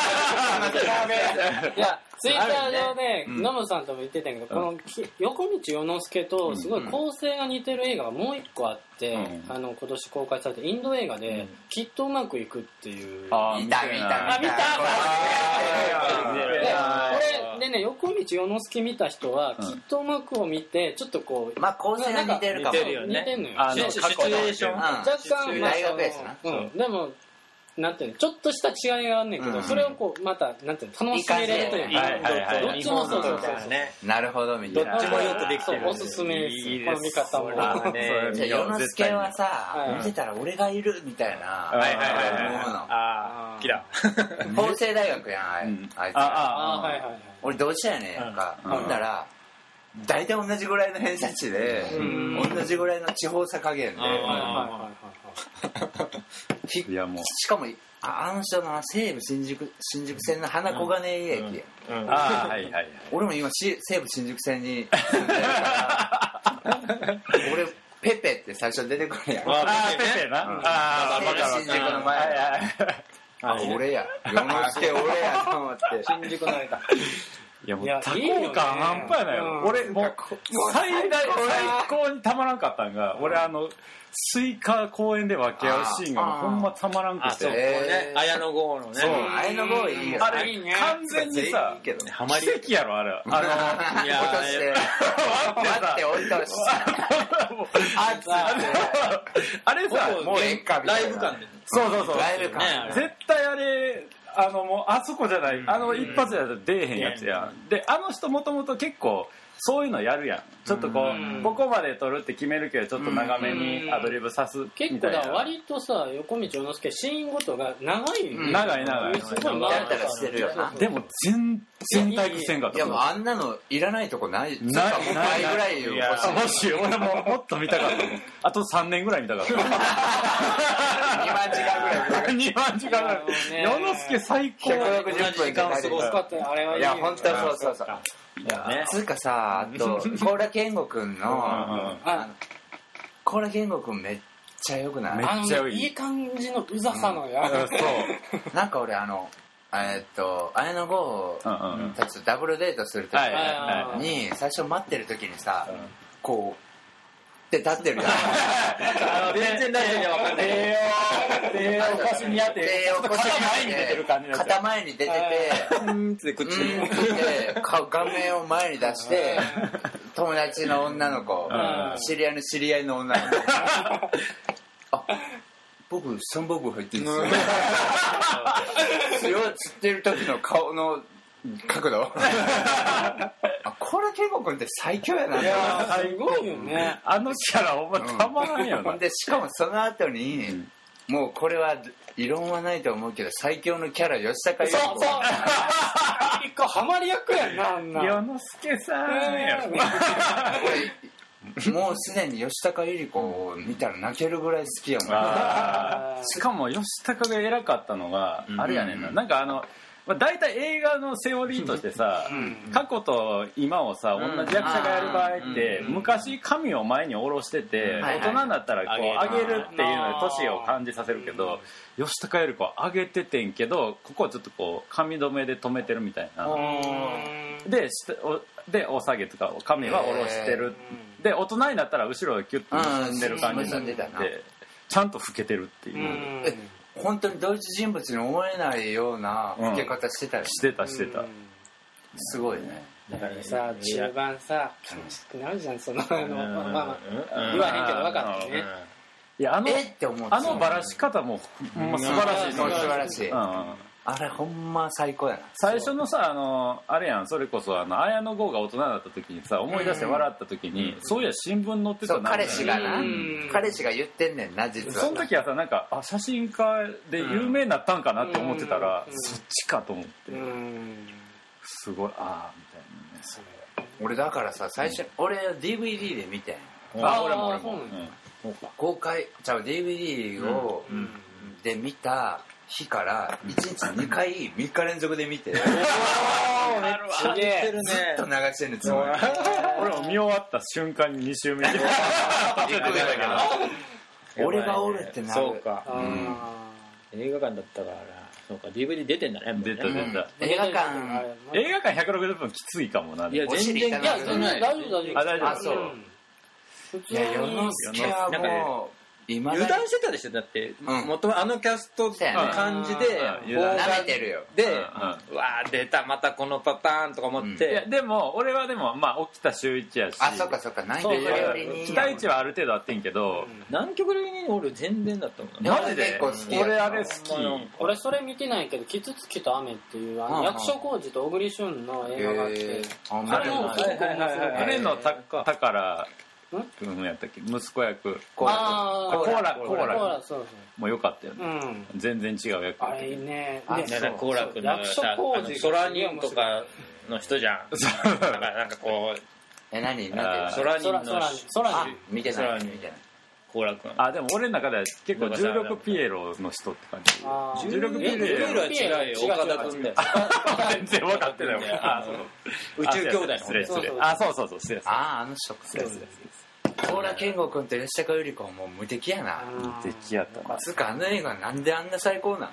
いやツイッター上でノムさんとも言ってたけど、この横道世之助とすごい構成が似てる映画がもう一個あって、あの今年公開されたインド映画できっとうまくいくっていう。 あ見た見た見た。これでね横道世之助見た人はきっとうまくを見てちょっとこうまあ構成が似てるかも。 似てんのよ。 シチュエーション若干大学ですな。 でもなんていうのちょっとした違いがあんねんけど、うん、それをこうまたなんていうの楽しめれるというか、どっちもそうそうそうね。なるほどみたいな。 どっちもよくできてる。 おすすめです。この見方も。 じゃ世之助はさ見てたら俺がいるみたいな。 はいはいはいはい。ああ来た。 法政大学やんあいつ。 ああはいはいはい。 俺同志やねんか。ほんなら大体同じぐらいの偏差値で同じぐらいの地方差加減で。 いやもうしかもあの人の西武新宿新宿線の花小金井駅、うんうんうん、あはいはいはい。 俺も今西武新宿線に住んでるから俺ペペって最初出てくるやん。 ああペペな、うん、あ西武新宿の前、はいはい、あ俺や世之助俺やと思って新宿の間いやもう多幸感半端やないよ。俺もう最大最高にたまらんかったんが、俺あのスイカ公園で分け合うシーンがほんまたまらんくて。あ、そうね。綾野剛のね。 そう、綾野剛いいよ。 あれ完全にさ、ハマり奇跡やろあれ。あの、 いや落として、待って置いとして。 あれさ、 もうライブ感で。 そうそうそう。 ライブ感。 絶対あれ。あのもうあそこじゃない、あの一発やと出えへんやつやん。であの人もともと結構そういうのやるやん。ちょっとこうここまで撮るって決めるけどちょっと長めにアドリブさすみたいな。 結構だ割とさ横道小之助シーンごとが長い、 長い長い。 すごいやったらしてるよな。 でも全然退屈せんかった。 いやもうあんなのいらないとこない。 ないないぐらいよ。 もし俺ももっと見たかった。あとさんねんぐらい見たかった。 にまんじかんぐらい。 にまんじかんぐらい。世之助最高。 ひゃくろくじゅっぷん間過ごすかったあれはいい。 いや本当そうそうそう。つうかさ、あと高良健吾くんの高良健吾くんめっちゃ良くない？ めっちゃいい。 いい感じのうざさのや。 そう。なんか俺あのえっと綾野剛たちとダブルデートする時に最初待ってる時にさ、こう。って立ってるやん。 全然大丈夫じゃ分かんない。 手を腰にやって、肩前に出てる感じだった。 肩前に出てて、 うんって口にで画面を前に出して、友達の女の子、知り合いの知り合いの女の子。あ、僕サンバブ入ってるんですよ。強い釣ってる時の顔の角度。これ健吾君って最強やな。 いやすごいよね。 あのキャラお前たまらんよな。 でしかもその後に、うん、もうこれは異論はないと思うけど最強のキャラ吉高由里子。そうそう。 一個ハマり役やんなあんな。 世之助さんやろ。 もうすでに吉高由里子を見たら泣けるぐらい好きやもん。 しかも吉高が偉かったのが、うん、あれやねんな。なんかあの。まあ、大体映画のセオリーとしてさ、うん、過去と今をさ同じ役者がやる場合って、うん、昔髪を前に下ろしてて、うん、大人になったらこう上げるっていうので年を感じさせるけど、うん、吉高由里子は上げててんけどここはちょっとこう髪留めで留めてるみたいな、ででお下げとか髪は下ろしてる、で大人になったら後ろをキュッと結んでる感じになってて、ちゃんと老けてるっていう、 うん本当に同一人物に思えないような老け方してたよね、 うん、してたしてた、 すごいね。 だからさ中盤さ悲しくなるじゃんそのあのまあまあ言わへんけど分かってね。 いやあのえって思うあのバラし方もほんま素晴らしい、 素晴らしい、うんあれほんま最高やな。 最初のさあのあれやんそれこそあの綾野剛が大人だった時にさ思い出して笑った時に、うん、そういや新聞載ってたな彼氏がな、うん、彼氏が言ってんねんな実は。 その時はさなんかあ写真家で有名になったんかなって思ってたら、うん、そっちかと思って、うん、すごいああみたいなね。 俺だからさ最初、うん、俺 ディーブイディー で見てん。 あ俺も俺も、 うん、公開じゃあ ディーブイディー を、うん、で見た日からいちにちにかいみっか連続で見て、おーめっちゃ見てるね。 ずっと流してるんですよ。 俺も見終わった瞬間にに週目で俺がおるってなる。 そうか、うん、映画館だったからそうか ディーブイディー 出てんだね。 出た出た、うん、 映画館映画館ひゃくろくじゅっぷんきついかもな。 いや全然いや大丈夫大丈夫あ大丈夫。 あそう、うん、いや世之助はもう油断してたでしょだって、うん、元々あのキャストの感じでなめてるよで、うんうん、わー出たまたこのパターンとか思って、うん、 いやでも俺はでもまあ沖田修一やしあそっかそっか南極料理人期待値はある程度あってんけど、 うん、南極料理人俺全然だったもんね。マジで俺あれ好き。 俺それ見てないけどキツツキと雨っていうあの役所広司と小栗旬の映画があってあれもあれの宝うんやったっけ息子役コーラコーラコーラそうそうもう良かったよね、うん、全然違う役あれねでコーラ君のさ空人とかの人じゃんだからなんかこうえ何何空人の空人見てない見てないコーラ君あでも俺の中では結構重力ピエロの人って感じ。重力ピエロは違うよ岡田君だよ全然分かってない宇宙兄弟の失礼失礼あそうそうそう失礼あああの人失礼失礼高良健吾君と吉高由里子はもう無敵やな。 無敵やったな。 つうかあの映画なんであんな最高なん？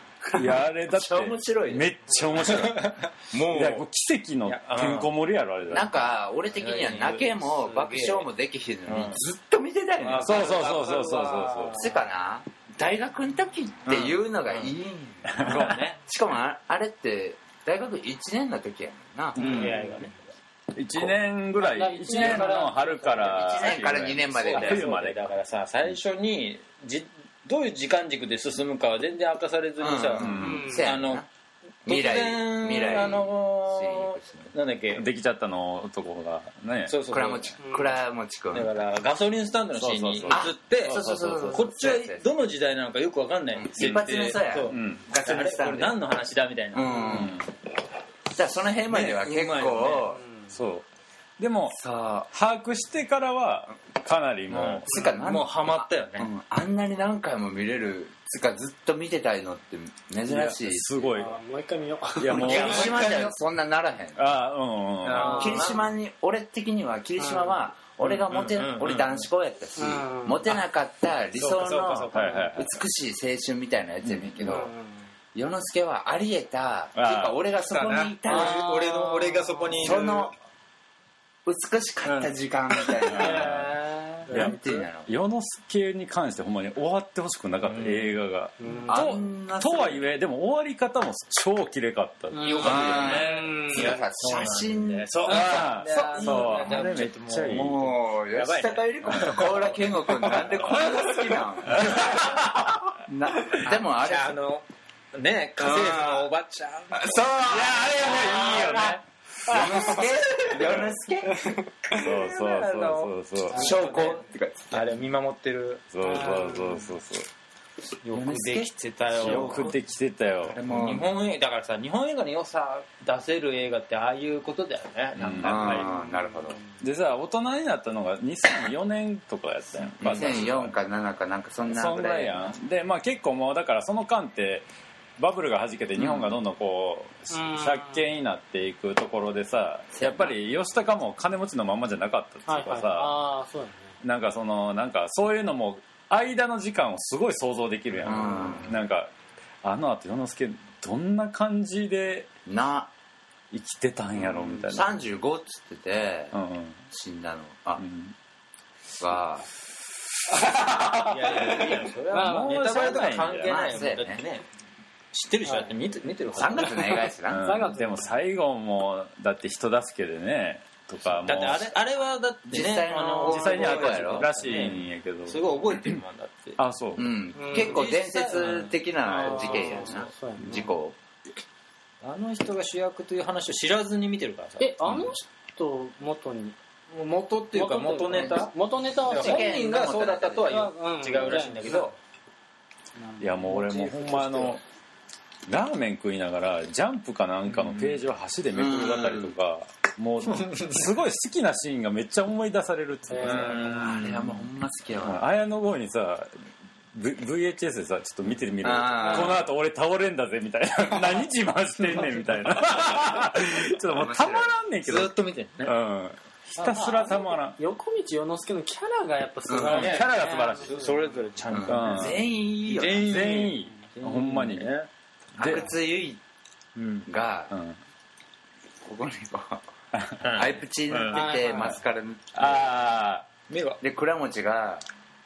いやあれだって面白い。 めっちゃ面白い。もういや奇跡のてんこ盛りやろあれだ。 なんか俺的には泣けも爆笑もできひんのにずっと見てたよね。 そうそうそうそうそうそう。 つうかな大学の時っていうのがいいん。そうね。しかもあれって大学いちねんの時やもんな。出会いがね。 いちねんぐらいいちねんの春からいちねんからにねんまで冬までだからさ最初にじどういう時間軸で進むかは全然明かされずにさ、うんうん、あの未来未来あのー、なんだっけできちゃったの男がねそうそう倉持倉持君だからガソリンスタンドのシーンに移ってこっちはどの時代なのかよくわかんない、うん、 一発目そうやそう、うん、ガソリンスタンドこれ何の話だみたいな、うんうん、 じゃあその辺までは結構、ねそうでも把握してからはかなりもう、 うん、もうハマったよね、 うん、あんなに何回も見れるつかずっと見てたいのって珍しいすごいもう一回見よういやもう霧島じゃそんなならへんあ、うんうん、 霧島に俺的には霧島は俺がモテ、うん、俺男子校やったし、うん、モテなかった理想の美しい青春みたいなやつやねんけど、うん世之助はありえたっていうか俺がそこにいた俺の俺がそこにいるその美しかった時間みたいな、 うん、いや世之助に関してほんまに終わってほしくなかった、うん、映画が、うん、と, とはいえでも終わり方も超綺麗かった、うん、 よかったよねいや写真ねそうそうそうあれめっちゃいいもう吉高由里子と高良健吾君なんでこんな好きなんなでもあれあのね家政婦のおばちゃんそういやあれもいいよね世之助そうそうそうそう証拠ってかあれ見守ってるそうそうそうそうそうよくできてたよよくできてたよ日本映画だからさ日本映画の良さ出せる映画ってああいうことだよねなんかやっぱりなるほどでさ大人になったのがにせんよねんとかやったやんにせんよんかななかなんかそんなぐらいやんでまあ結構もうだからその間ってバブルが弾けて日本がどんどんこう、うん、借景になっていくところでさやっぱり吉高も金持ちのまんまじゃなかったっていうかさ、 はいはい、あそうだね、 なんかそのなんかそういうのも間の時間をすごい想像できるやん、うん、なんかあの後世之助どんな感じでな生きてたんやろみたいなさんじゅうごっつってて、うんうん、死んだのあ、うん、がいやいやいやそれはネタバレとか関係ないよね、だってね知ってる人だって見て、見てるさんがつの映画やしな、 うん、でも最後もだって人助けでねとかもだってあれ、あれはだってね実際あの実際にあったやろらしいんやけどすごい覚えてるもんだってあそう、 うん、結構伝説的な事件やな事故あの人が主役という話を知らずに見てるからさえあの人元に元っていうか元ネタ元ネタは本人がそうだったとは違うらしいんだけどいやもう俺もうほんまあのラーメン食いながらジャンプかなんかのページを箸でめくるあたりとかもうすごい好きなシーンがめっちゃ思い出されるっていうかあれはもうほんま好きやわ綾野剛にさ v、ブイエイチエス でさちょっと見てみるこの後俺倒れんだぜみたいな何自慢してんねんみたいなちょっともうたまらんねんけどずっと見てるね、 うんひたすらたまらん横道世之助のキャラがやっぱすごい、 うん、キャラが素晴らしいそれぞれちゃんと、 うん、全員いいよ全員全員いいほんまにね阿久津結衣が、うん、ここにこうアイプチ塗ってて、うん、マスカラ塗ってあ目がで倉持が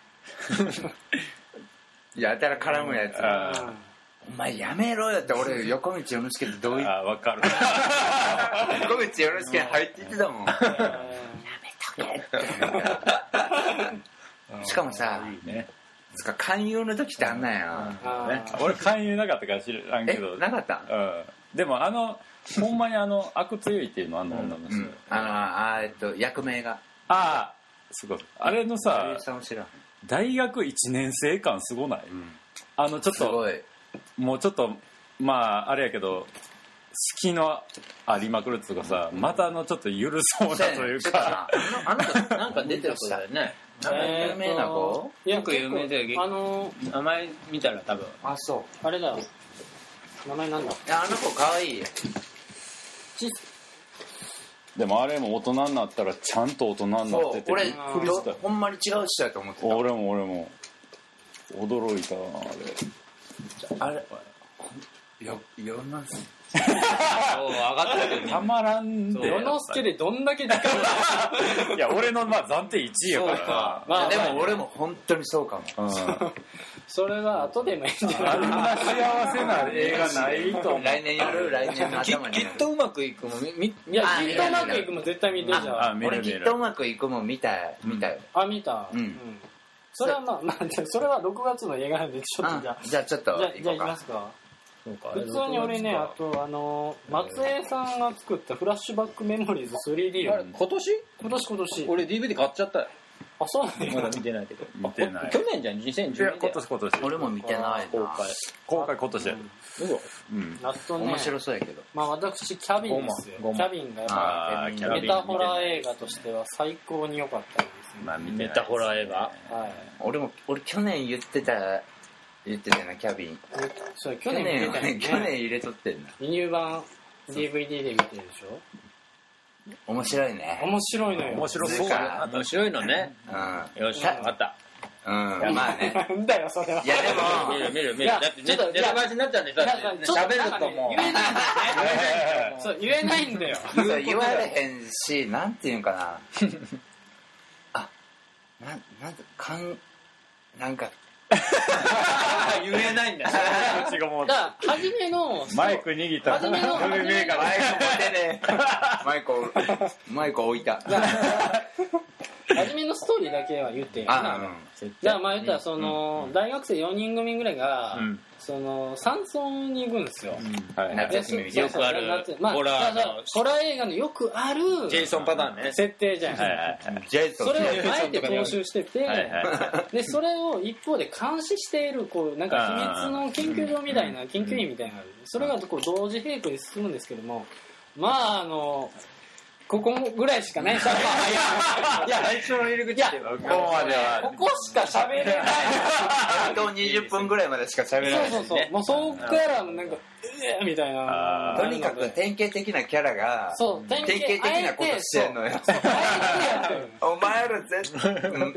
やたら絡むやつお前やめろよって俺横道世之助ってどういうあ分かる横道世之助入っていってたもんやめとけってしかもさいいねつか勧誘の時ってあんなんや、 ね、俺勧誘なかったから知らんけどなかった、 うん、でもあのほんまにあの阿久津結衣っていうのあの女の人、うんうん、 あのあえっと役名がああすごいあれのさ大学いちねん生感すごない、うん、あのちょっとすごいもうちょっとまああれやけど好きのありまくるっていうかさ、うん、またあのちょっと緩そうなというかあの子なんか出てる子だよね有名な子よく有名であの名前見たら多分あそうあれだよ名前なんだあの子かわいいよでもあれも大人になったらちゃんと大人になってて、 俺ほんまに違う人だと思ってた。 俺も俺も驚いたなあれ。あれよ世之助そう上がってるたまらんで。 世之助でどんだけでかいいや俺のまあ暫定いちいやから。 まあでも俺も本当にそうかも。 それは後でもいいんじゃない。 あんな幸せな映画ないと思う。 来年やる来年の頭に。 きっとうまくいくもみいやきっとうまくいくも絶対見てるじゃん。 俺きっとうまくいくも見た見たよ。 あ見た。うん。それはまあまあそれはろくがつの映画なんでちょっとじゃじゃあちょっとじゃじゃあいきますか。普通に俺ね、あとあの松江さんが作ったフラッシュバックメモリーズ スリーディー を今年今年今年俺 ディーブイディー 買っちゃったよ。 あそうなんや。 まだ見てないけど。 見てない。 去年じゃんにせんじゅうねん。 今年今年。 俺も見てないな。 公開公開今年や。 うん。あとね面白そうやけど。 まあ私キャビンですよ。キャビンがやっぱメタホラー映画としては最高に良かったですね。 まあメタホラー映画。 はい。 俺も俺去年言ってた。言ってたよなキャビン。 そう去年入れたよね。 去年入れとってんな。 輸入版 ディーブイディー で見てるでしょ。 面白いね。 面白いのよ。 面白そうだ。 面白いのね。うん。よし分かった。 うんまあね。 なんだよそれは。 いやでも見る見る見る。だってネタバレになっちゃうんでさ喋るともう言えないんだよね。そう言えないんだよ。 言われへんしなんていうんかな。あなんなんかんなんか。 言えないんだよ。 だから初めのマイク握った初めのマイク持ってね。マイクマイク置いた。 初めのストーリーだけは言ってんやな。じゃあまあ言ったらその大学生よにん組ぐらいがその山村に行くんですよ。 夏休みみたいな。 よくあるホラー映画のよくあるジェイソンパターンね。 設定じゃん。 ジェイソン。 それをあえて踏襲してて、でそれを一方で監視しているこうなんか秘密の研究所みたいな研究員みたいなのがある。それがこう同時並行で進むんですけども、まああの。ここぐらいしかない。いや最初の入り口ってここまではここしか喋れない。 あとにじゅっぷんぐらいまでしか喋れない。 そうそうそう。もうそっからなんかえーみたいな。 とにかく典型的なキャラがそう典型的なことしてんのよ。お前ら絶対。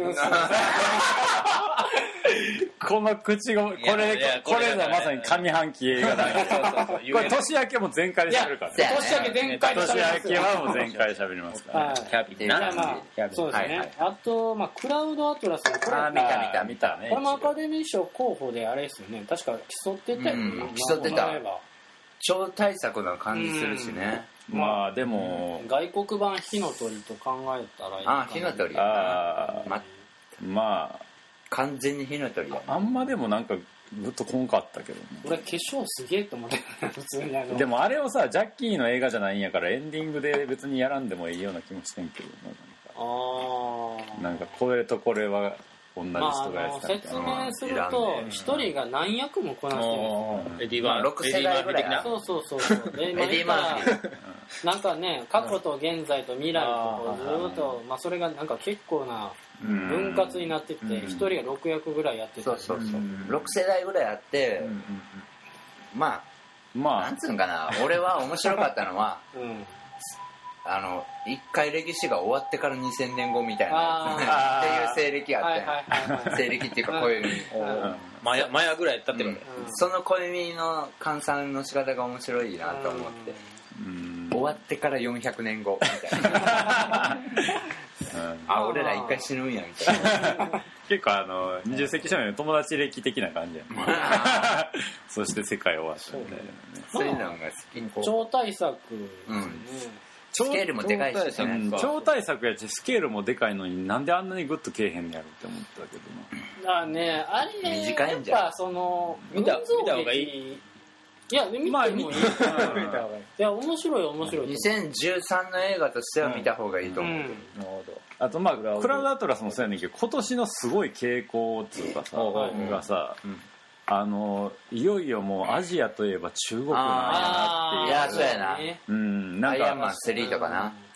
この口がこれこれがまさに上半期映画だね。これ年明けも全開で喋るから。 年明け全開で喋る。年明けはもう全開で喋りますから。 キャビンな。 そうですね。あとまあクラウドアトラスのこれ見た見た見たね。 これもアカデミー賞候補であれですよね。確か競ってたよね。 競ってた。超大作な感じするしね。 まあでも外国版火の鳥と考えたらいいかな。 あ火の鳥。 ああまあ完全に火の鳥だ。 あんまでもなんかぐっとこんかったけどね。 俺化粧すげえと思って普通にあの。 でもあれをさジャッキーの映画じゃないんやからエンディングで別にやらんでもいいような気もしてんけどあなんかこれとこれは同じ人がやってたみたいな。 まあ、説明すると一人が何役もこなしてるんですよ。 エディバーろく世代ぐらい。 そうそうそうそう。エディバー。なんかね過去と現在と未来とずっとまあそれがなんか結構な分割になってて一人がろく役ぐらいやってて。 そうそうそう。ろく世代ぐらいあってまあまあなんつうんかな俺は面白かったのは。あの一回歴史が終わってからにせんねんごみたいなっていう西暦あって西暦っていうか暦マヤマヤぐらい経ってる、 その暦の換算の仕方が面白いなと思って、終わってからよんひゃくねんごみたいなあ俺ら一回死ぬんやみたいな結構あのにじゅっ世紀少年の友達歴的な感じやそして世界終わったみたいなね。 そういうのが好き。 超大作ですね。 スケールもでかいしね。 超大作やしスケールもでかいのになんであんなにグッとけえへんのやろって思ったけどな。あねあれ短いんじゃん。 やっぱその見た見た方がいい。 いや見てもいい。いや面白い面白い。 にせんじゅうさんの映画としては見た方がいいと思う。なるほど。あとまあクラウドアトラスもそうやねんけど今年のすごい傾向っていうかさがさ。あのいよいよもうアジアといえば中国なんやなっていう。 いやそうやな。 うんなんかアイアンマンスリーとかな。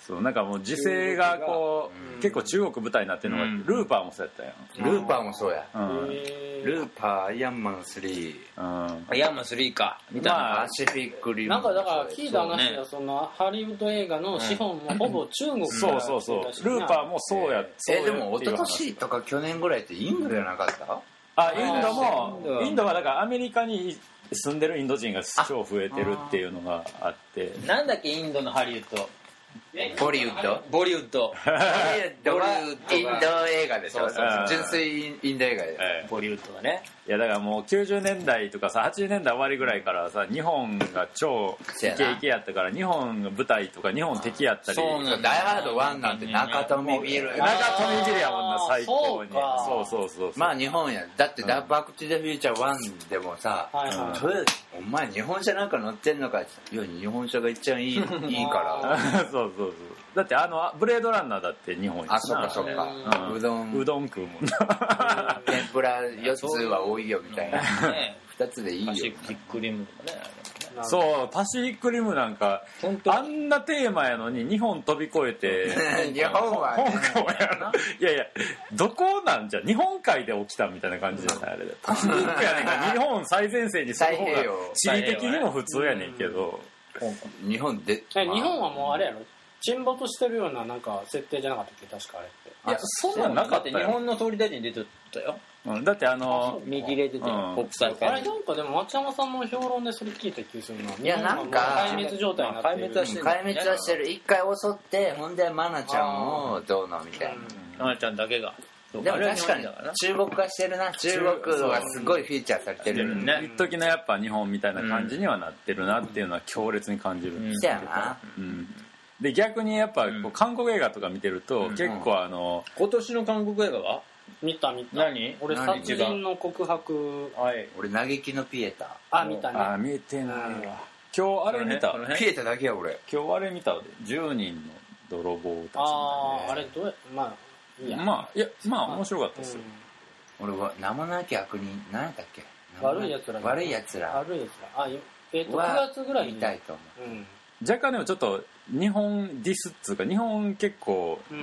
そうなんかもう時勢がこう、うん、結構中国舞台になってるのが、うん、ルーパーもそうやったやん。ルーパーもそうや、うん、ルーパーアイアンマンスリー、うん、アイアンマンスリーかみたいな、まあ、パシフィックリムなんかだから聞いた話がそのハリウッド映画の資本もほぼ中国から、 うん、そうそうそうルーパーもそうや、 えー、えー、でも一昨年とか去年ぐらいってインドじゃなかった、うん、 あインドもインドはだからアメリカに住んでるインド人が超増えてるっていうのがあってなんだっけインドのハリウッドボリウッドボリウッドボリウッドはインド映画でしょ。そうそうそう純粋インド映画で、 えー、ボリウッドがねいやだからもうきゅうじゅうねんだいとかさはちじゅうねんだい終わりぐらいからさ日本が超イケイケやったから日本が舞台とか日本敵やったりそうなんダイハードワンなんて中富ビル中富ビルやもんな最高にそうそうそうそうまあ日本やだってダバックトゥザフューチャーワンでもさ、うん、とりあえずお前日本車なんか乗ってんのかいや日本車が一番いいいいからそうそうそうだってあのブレードランナーだって日本やあそっかそっか、 うん、うどんうどん食うもんな天ぷらよっつは多いよみたいなふたつでいいよパシフィックリムとかねそうパシフィックリムなんかあんなテーマやのに日本飛び越えて日本は、ね、 香港やないやいやどこなんじゃ日本海で起きたみたいな感じじゃないあれでパシフィックやねんから日本最前線にする方が地理的にも普通やねんけど日本で日本はもうあれやろ沈没してるようななんか設定じゃなかったっけ確かあれっていやそんなんなかったよ日本の総理大臣出てたよ、 うん、だってあの見切れてて、うん、国際あれなんかでも松山さんの評論でそれ聞いた気がするないやなんか壊滅状態になってる、 壊滅はしてる壊滅はしてる一回襲ってほんでマナちゃんをどうのみたいなマナちゃんだけがでも確かに中国化してるな中国がすごいフィーチャーされてるね一時のやっぱ日本みたいな感じにはなってるなっていうのは強烈に感じるんですよ、うん、な、 うんで逆にやっぱこう韓国映画とか見てると、うん、結構あの今年の韓国映画は見た見た何俺殺人の告白はい俺嘆きのピエタあ見たねあ見てないわ今日あれ見たピエタだけや俺今日あれ見たでじゅうにんの泥棒たち、ね、 あああれどうやまあいやまあいやまあ面白かったですよ、 うん、俺は名もなき悪人何だっけ悪いやつら悪いやつら悪いやつらあえっとくがつぐらいに見たいと思う、 うん若干でもちょっと日本ディスっつうか日本結構、うん、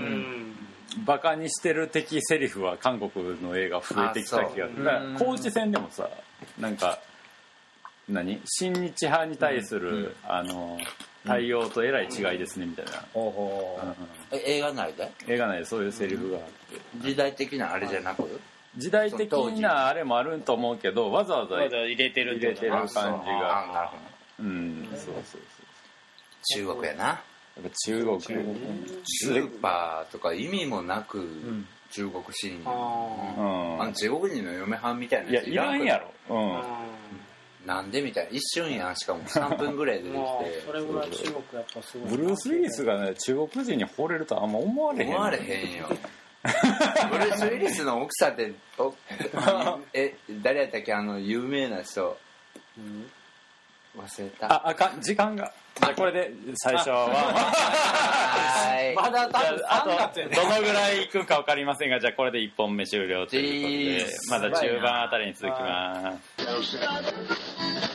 バカにしてる的セリフは韓国の映画増えてきた気がするだから高知戦でもさなんか何親日派に対する、うん、あの対応とえらい違いですねみたいな、うんうん、 え映画内で映画内でそういうセリフがあって、 うん、時代的なあれじゃなく時代的なあれもあると思うけどわざわざ入れてる入れてる感じがあなるほどうんそうそうそう中国やなやっぱ中国スーパーとか意味もなく、うん、中国シーン、うん、あの中国人の嫁はんみたいなやついらんやろ、 うん、なんでみたいな一瞬やんしかもさんぷんぐらいで出てきてそれぐらい中国やっぱすごいブルース・ウィリスがね中国人に惚れるとあんま思われへん思われへんよブルース・ウィリスの奥さんってえ誰やったっけあの有名な人、うん忘れたああかん時間がじゃあこれで最初ははいまだ多分あとどのぐらいいくか分かりませんがじゃあこれでいっぽんめ終了ということでまだ中盤あたりに続きます